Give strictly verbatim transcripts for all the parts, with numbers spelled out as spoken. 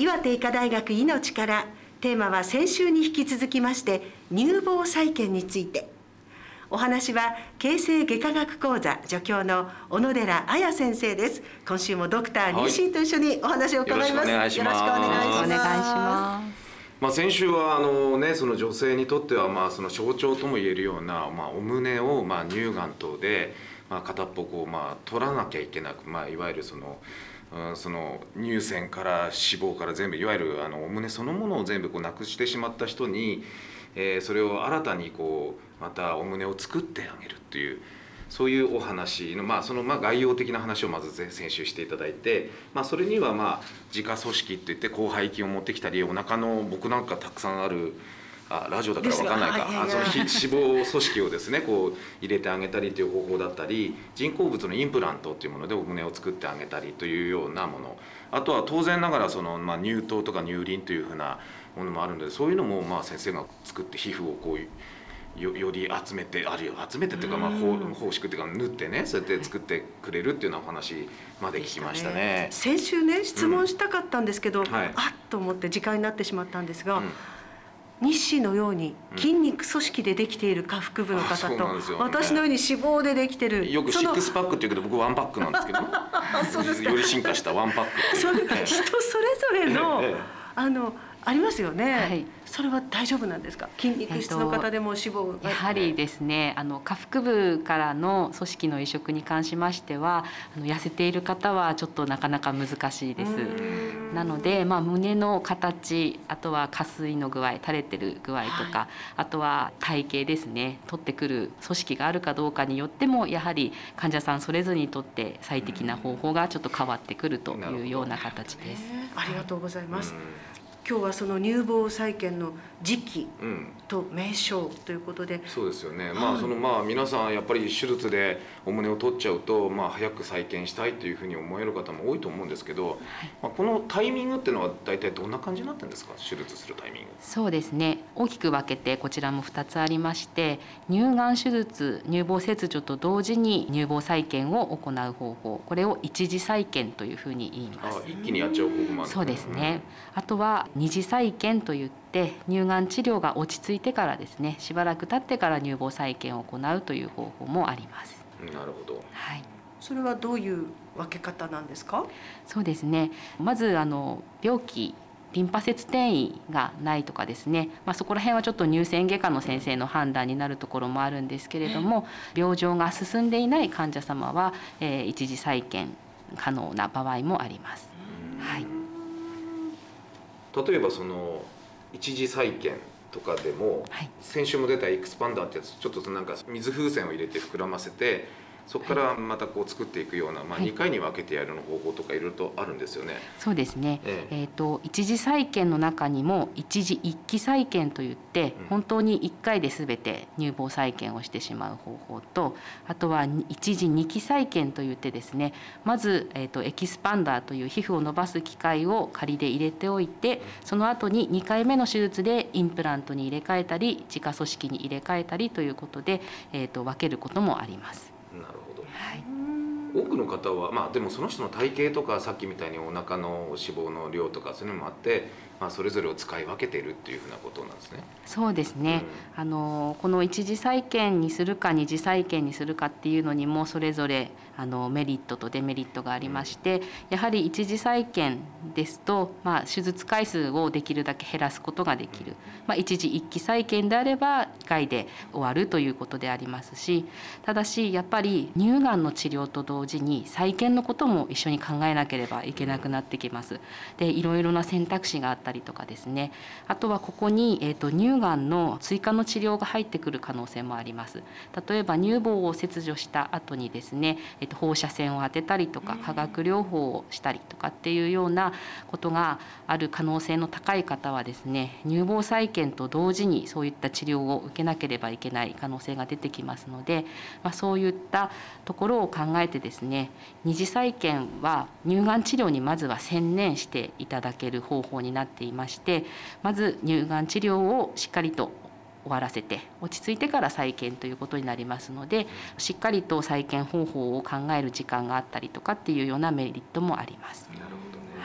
岩手医科大学いのちから、テーマは先週に引き続きまして乳房再建について。お話は形成外科学講座助教の小野寺彩先生です。今週もドクター妊娠と一緒にお話を伺います。 よろしくお願いします。 よろしくお願いします。 お願いします。 まあ、先週はあの、ね、その女性にとってはまあその象徴ともいえるような、まあ、お胸をまあ乳がん等で、まあ、片っぽこうまあ取らなきゃいけなく、まあ、いわゆるその、うん、その乳腺から脂肪から全部いわゆるあのお胸そのものを全部こうなくしてしまった人に、えー、それを新たにこうまたお胸を作ってあげるっていう、そういうお話の、まあ、そのまあ概要的な話をまず先週していただいて、まあ、それにはまあ自家組織っていって広背筋を持ってきたり、お腹の僕なんかたくさんある、あラジオだから分かんないか、あその脂肪組織をですねこう入れてあげたりという方法だったり、人工物のインプラントっていうものでお胸を作ってあげたりというようなもの、あとは当然ながらその、まあ、乳頭とか乳輪というふうなものもあるので、そういうのもまあ先生が作って皮膚をこうよ, より集めてあるいは集めてっていうか、まあ、方式っていうか縫ってね、そうやって作ってくれるっていうようなお話まで聞きましたね。 先週ね質問したかったんですけど、 うんはい、 あっと思って時間になってしまったんですが、 うん、 日誌のように筋肉組織でできている下腹部の方と、 うん、 私のように脂肪でできてる、 よくシックスパックっていうけど僕ワンパックなんですけどそうですか。 より進化したワンパックっていう、 それ人それぞれの、ええ、あのありますよね、はい、それは大丈夫なんですか？筋肉質の方でも脂肪が、 やはりですね、あの下腹部からの組織の移植に関しましては、あの痩せている方はちょっとなかなか難しいです。なので、まあ、胸の形、あとは下垂の具合、垂れてる具合とか、はい、あとは体型ですね、取ってくる組織があるかどうかによっても、やはり患者さんそれぞれにとって最適な方法がちょっと変わってくるというような形です。 ありがとうございます。今日はその乳房再建の時期と名称ということで、うん、 そうですよね、まあそのまあ皆さんやっぱり手術でお胸を取っちゃうと、まあ、早く再建したいというふうに思える方も多いと思うんですけど、はい、まあ、このタイミングっていうのは大体どんな感じになってるんですか？手術するタイミング。 そうですね、大きく分けてこちらもふたつありまして、乳がん手術、乳房切除と同時に乳房再建を行う方法、これを一次再建というふうに言います。 あ、一気にやっちゃう方法もあるんですね。 そうですね、うん、あとは二次再建といって乳がん治療が落ち着いてからですね、しばらく経ってから乳房再建を行うという方法もあります。 なるほど、 はい、 それはどういう分け方なんですか？ そうですね、まずあの病気リンパ節転移がないとかですね、まあ、そこら辺はちょっと乳腺外科の先生の判断になるところもあるんですけれども、病状が進んでいない患者様は、えー、一次再建可能な場合もあります。はい、 例えばその一次再建とかでも、はい、先週も出たエクスパンダーってやつ、ちょっとなんか水風船を入れて膨らませて、そこからまたこう作っていくような、まあ、にかいに分けてやるの方法とかいろいろとあるんですよね。 そうですね、えええー、と一次再建の中にも一次一期再建といって、うん、本当にいっかいで全て乳房再建をしてしまう方法と、あとは一次二期再建といってですね、まず、えー、とエキスパンダーという皮膚を伸ばす機械を仮で入れておいて、その後ににかいめの手術でインプラントに入れ替えたり自家組織に入れ替えたりということで、えー、と分けることもあります。 なるほど、 はい、 多くの方は、まあ、でもその人の体型とかさっきみたいにお腹の脂肪の量とかそういうのもあって、まあ、それぞれを使い分けているっていうふうなことなんですね。 そうですね、うん、あのこの一次再建にするか二次再建にするかっていうのにもそれぞれあのメリットとデメリットがありまして、うん、やはり一次再建ですと、まあ、手術回数をできるだけ減らすことができる、まあ、一次一期再建であればいっかいで終わるということでありますし、ただしやっぱり乳がんの治療と同時に再建のことも一緒に考えなければいけなくなってきます。で、いろいろな選択肢があったりとかですね、あとはここに、えーと、乳がんの追加の治療が入ってくる可能性もあります。例えば乳房を切除した後にですね、えーと、放射線を当てたりとか化学療法をしたりとかっていうようなことがある可能性の高い方はですね、乳房再建と同時にそういった治療を受けなければいけない可能性が出てきますので、まあ、そういったところを考えてですね、二次再建は乳がん治療にまずは専念していただける方法になっていまして、まず乳がん治療をしっかりと終わらせて落ち着いてから再建ということになりますので、しっかりと再建方法を考える時間があったりとかっていうようなメリットもあります。 なるほどね。 はい、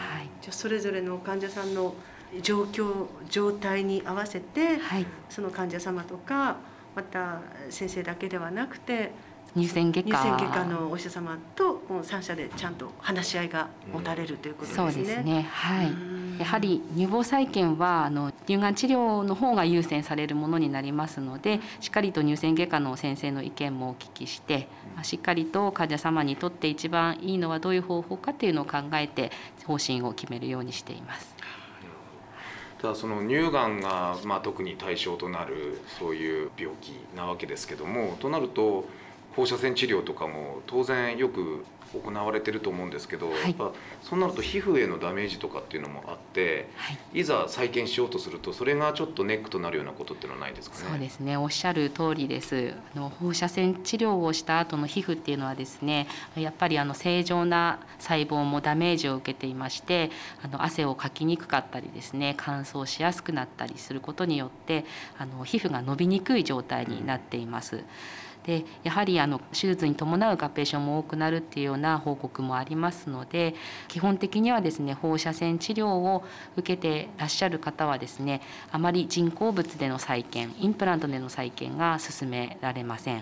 じゃあそれぞれの患者さんの状況状態に合わせて、はい、その患者様とかまた先生だけではなくて乳腺外科乳腺外科のお医者様と三者でちゃんと話し合いが持たれるということですね。 そうですね、はい、やはり乳房再建はあの乳がん治療の方が優先されるものになりますので、しっかりと乳腺外科の先生の意見もお聞きして、しっかりと患者様にとって一番いいのはどういう方法かというのを考えて方針を決めるようにしています。 ただその乳がんが、まあ、特に対象となるそういう病気なわけですけども、となると放射線治療とかも当然よく行われてると思うんですけど、はい、やっぱそうなると皮膚へのダメージとかっていうのもあって、はい、いざ再建しようとするとそれがちょっとネックとなるようなことっていうのはないですかね。 そうですね、おっしゃる通りです。あの放射線治療をした後の皮膚っていうのはですね、やっぱりあの正常な細胞もダメージを受けていまして、あの汗をかきにくかったりですね、乾燥しやすくなったりすることによってあの皮膚が伸びにくい状態になっています。でやはりあの手術に伴う合併症も多くなるっていうような報告もありますので、基本的にはですね放射線治療を受けてらっしゃる方はですね、あまり人工物での再建、インプラントでの再建が勧められません。はい、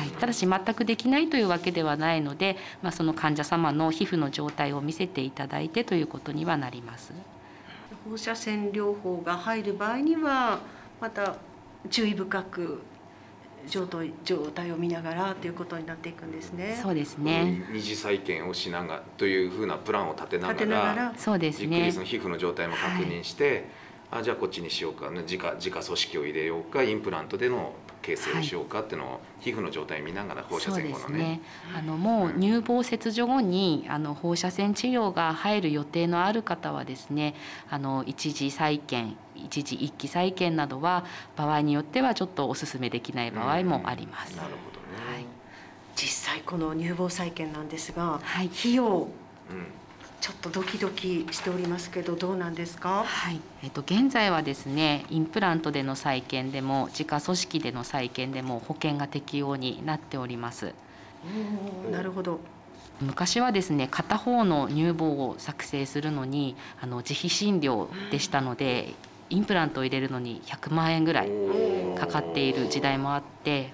ただし全くできないというわけではないので、まあ、その患者様の皮膚の状態を見せていただいてということにはなります。 放射線療法が入る場合にはまた注意深く状態、状態を見ながらということになっていくんですね。 そうですね。 二次再建をしながらというふうなプランを立てながら、 立てながらそうですね、 じっくりその皮膚の状態も確認して、はい、あじゃあこっちにしようか、自家自家組織を入れようか、インプラントでの形成をしようかっていうのを、はい、皮膚の状態を見ながら放射線後のね。そうですね。 あのもう乳房切除後にあの放射線治療が入る予定のある方はですね、あの一次再建、一時一期再建などは場合によってはちょっとお勧めできない場合もあります。 なるほどね。はい、 実際この乳房再建なんですが、 はい、 費用、うん、ちょっとドキドキしておりますけどどうなんですか。 はい、えっと、現在はですねインプラントでの再建でも自家組織での再建でも保険が適用になっております。 おー、なるほど。 昔はですね片方の乳房を作成するのにあの自費診療でしたので、インプラントを入れるのにひゃくまんえんぐらいかかっている時代もあって、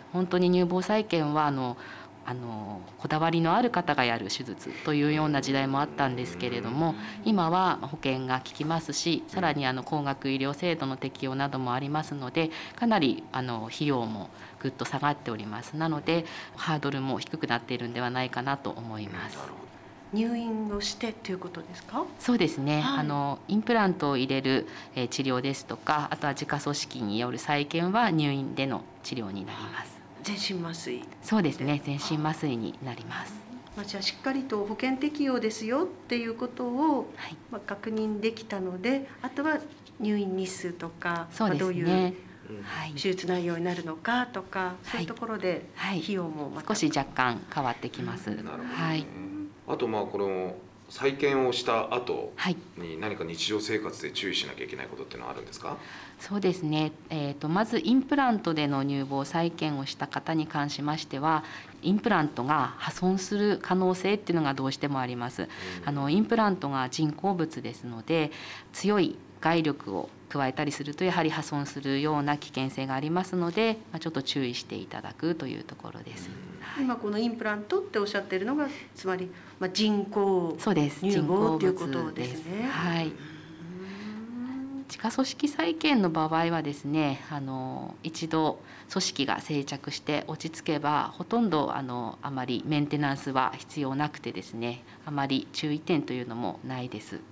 本当に乳房再建はあのあのこだわりのある方がやる手術というような時代もあったんですけれども、今は保険が効きますし、さらにあの高額医療制度の適用などもありますので、かなりあの費用もぐっと下がっております。なのでハードルも低くなっているんではないかなと思います。 入院をしてということですか。 そうですね、はい、あのインプラントを入れる、えー、治療ですとか、あとは自家組織による再建は入院での治療になります。 全身麻酔。 そうですね、全身麻酔になります。 まあ、じゃあしっかりと保険適用ですよっていうことを、はい、まあ、確認できたので、あとは入院日数とか、 そうですね、 まあ、どういう手術内容になるのかとか、はい、そういうところで費用もまた、 はい、少し若干変わってきます。うん、なるほどね。はい、 あとまあこの再建をした後に何か日常生活で注意しなきゃいけないことっていうのはあるんですか。 そうですね、えーと、まずインプラントでの乳房再建をした方に関しましては、インプラントが破損する可能性っていうのがどうしてもあります。うん、あのインプラントが人工物ですので、強い外力を加えたりするとやはり破損するような危険性がありますので、まあ、ちょっと注意していただくというところです。 うん、今このインプラントっておっしゃっているのがつまり、まあ、人工乳房ということですね。 はい、自家組織再建の場合はですね、あの一度組織が定着して落ち着けばほとんどあのあまりメンテナンスは必要なくてですね、あまり注意点というのもないです。はい、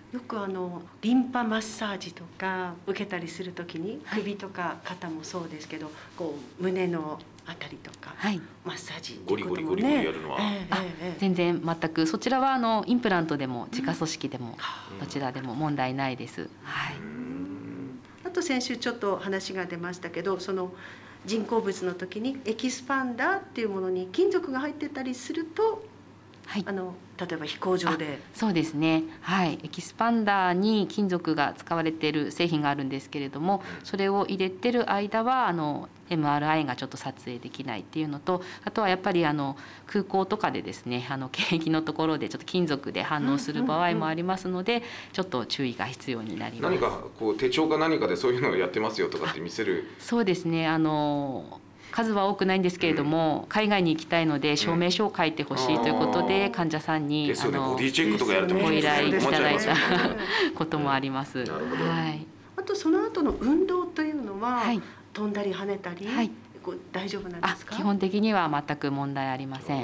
よくあのリンパマッサージとか受けたりするときに、首とか肩もそうですけど、こう胸のあたりとか、はい、マッサージっていうこともね、ゴリゴリゴリゴリやるのは、えーえー、全然全くそちらはあのインプラントでも自家組織でも、うん、どちらでも問題ないです。はい、 あと先週ちょっと話が出ましたけど、その人工物の時にエキスパンダーっていうものに金属が入ってたりするとはい、 あの例えば飛行場で。 そうですね、はい、エキスパンダーに金属が使われている製品があるんですけれども、それを入れてる間はあの エムアールアイ がちょっと撮影できないっていうのと、あとはやっぱりあの空港とかでですね、あの検疫のところでちょっと金属で反応する場合もありますので、ちょっと注意が必要になります。 何かこう手帳か何かでそういうのをやってますよとかって見せる。 そうですね、あの数は多くないんですけれども、うん、海外に行きたいので証明書を書いてほしいということで、うん、患者さんに、 ね、あのボディチェックとかやるとご依頼いただいたこともあります。 なるほど。 はい。 あとその後の運動というのは、はい、飛んだり跳ねたり、 はい、 こう大丈夫なんですか？ 基本的には全く問題ありません。はい。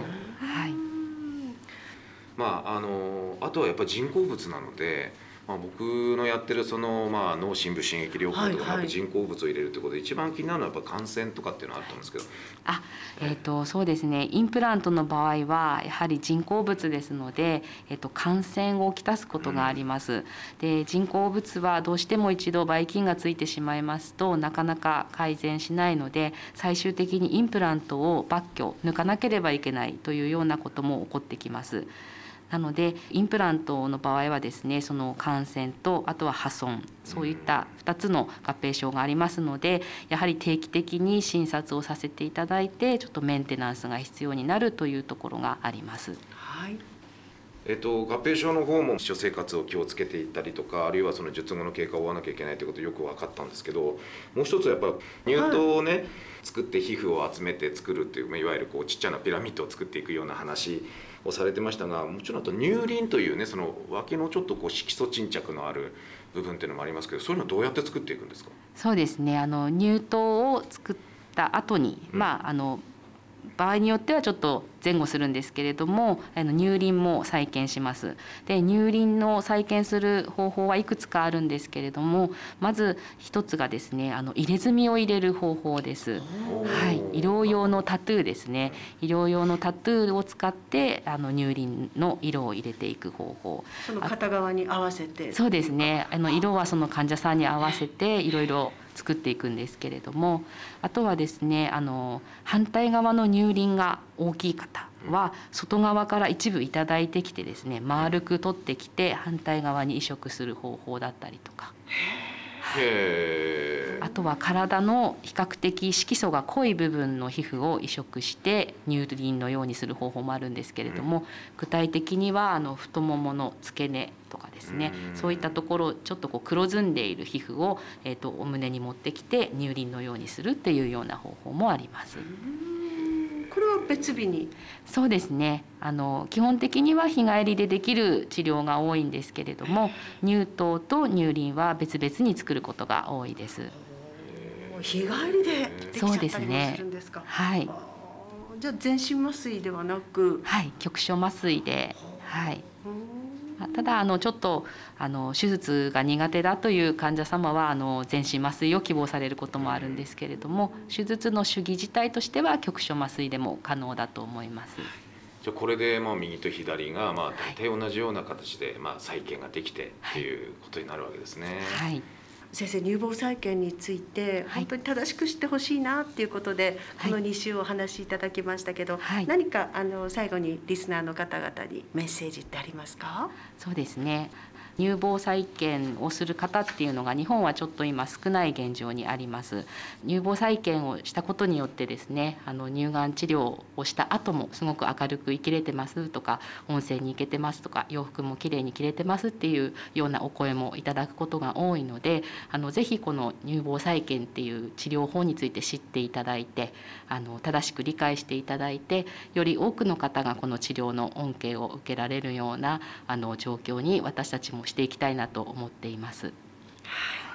まああのあとはやっぱり人工物なので。まあ、僕のやってるその、まあ、脳深部刺激療法とか、はいはい、人工物を入れるということで一番気になるのはやっぱ感染とかっていうのはあったんですけど。 あ、えーと、そうですね、インプラントの場合はやはり人工物ですので、えーと、感染をきたすことがあります、うん、で人工物はどうしても一度ばい菌がついてしまいますとなかなか改善しないので、最終的にインプラントを抜去抜かなければいけないというようなことも起こってきます。なのでインプラントの場合はですね、その感染とあとは破損、そういったふたつの合併症がありますので、やはり定期的に診察をさせていただいて、ちょっとメンテナンスが必要になるというところがあります。 はい。 えっと、合併症の方も食生活を気をつけていったりとか、あるいはその術後の経過を追わなきゃいけないということよく分かったんですけど、もう一つはやっぱ乳頭をね、はい、作って皮膚を集めて作るっていう、いわゆるこうちっちゃなピラミッドを作っていくような話をされてましたが、もちろんあと乳輪というね、その脇のちょっとこう色素沈着のある部分っていうのもありますけど、そういうのはどうやって作っていくんですか？ そうですね、あの乳頭を作った後に、うん、まああの場合によってはちょっと前後するんですけれども、あの乳輪も再建します。で乳輪の再建する方法はいくつかあるんですけれども、まず一つがですね、あの入れ墨を入れる方法です。はい、医療用のタトゥーですね。医療用のタトゥーを使ってあの乳輪の色を入れていく方法。 その片側に合わせて。 そうですね。あの色はその患者さんに合わせていろいろ作っていくんですけれども、あとはですね、あの反対側の乳輪が大きい方は外側から一部いただいてきてですね、丸く取ってきて反対側に移植する方法だったりとか、 へー、 あとは体の比較的色素が濃い部分の皮膚を移植して乳輪のようにする方法もあるんですけれども、うん、具体的にはあの太ももの付け根とかですね、うん、そういったところちょっとこう黒ずんでいる皮膚を、えーと、お胸に持ってきて乳輪のようにするっていうような方法もあります。 これは別日に。 そうですね、あの基本的には日帰りでできる治療が多いんですけれども、乳頭と乳輪は別々に作ることが多いです。 日帰りでできちゃったりもするんですか？ ね、はい。 じゃあ全身麻酔ではなく、 はい、局所麻酔で、はい。ただあのちょっとあの手術が苦手だという患者様はあの全身麻酔を希望されることもあるんですけれども、手術の手技自体としては局所麻酔でも可能だと思います。 じゃあこれでまあ右と左がまあ大体同じような形でまあ再建ができてっていうことになるわけですね。 はい、 先生、乳房再建について本当に正しく知ってほしいなっていうことで、はい、このに週お話しいただきましたけど、はい、何かあの最後にリスナーの方々にメッセージってありますか？ そうですね、乳房再建をする方っていうのが日本はちょっと今少ない現状にあります。乳房再建をしたことによってですね、あの乳がん治療をした後もすごく明るく生きれてますとか、温泉に行けてますとか、洋服もきれいに着れてますっていうようなお声もいただくことが多いので、あのぜひこの乳房再建っていう治療法について知っていただいて、あの正しく理解していただいて、より多くの方がこの治療の恩恵を受けられるようなあの状況に私たちもしていきたいなと思っています。 はい。